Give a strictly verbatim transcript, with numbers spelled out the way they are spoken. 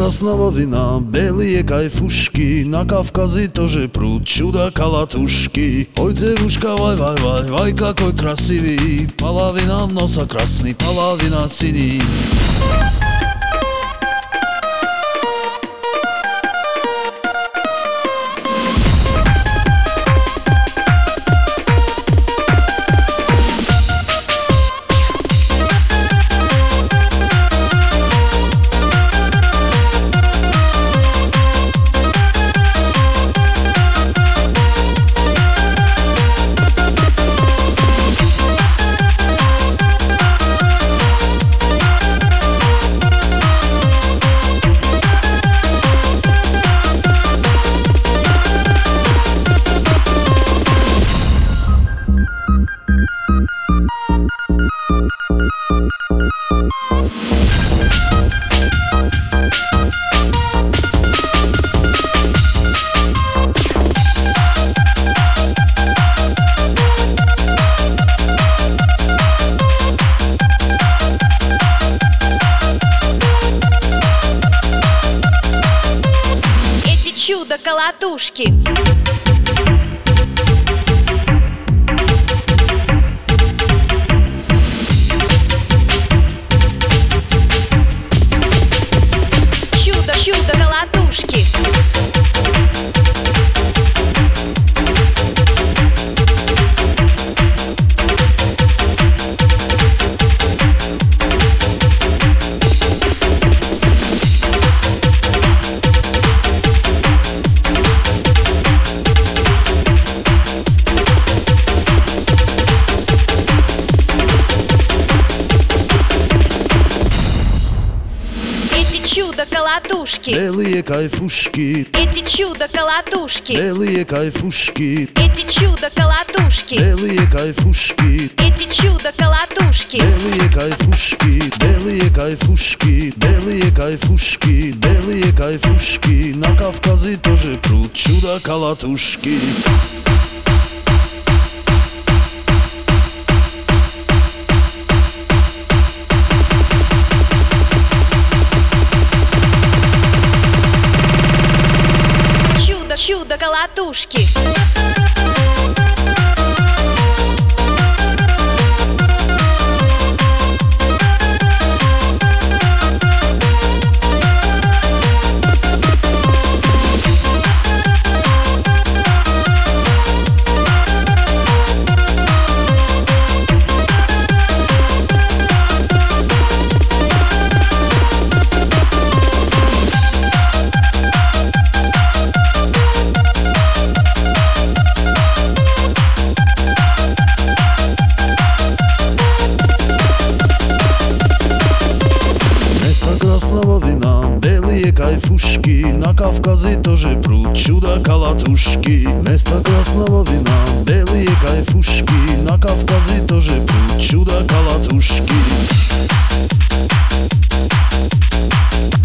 красного вина, белые кайфушки, на Кавказе тоже пруд чудо-колотушки. Ой, девушка, вай, вай, вай, вай, какой красивый, половина носа красный, половина синий. Чудо-колотушки. Чудо-чудо-колотушки. Чудо-колотушки. Белые кайфушки. Эти чудо-колотушки. Белые кайфушки. Эти чудо-колотушки. Белые кайфушки. Эти чудо-колотушки. Белые кайфушки. Белые кайфушки. Белые кайфушки. Белые кайфушки. На Кавказе тоже пруд чудо-колотушки. Чудо-колотушки. Красного вина, белые кайфушки, на Кавказе тоже пруд чудо-колотушки. Вместо красного вина, белые кайфушки, на Кавказе тоже пруд чудо-колотушки.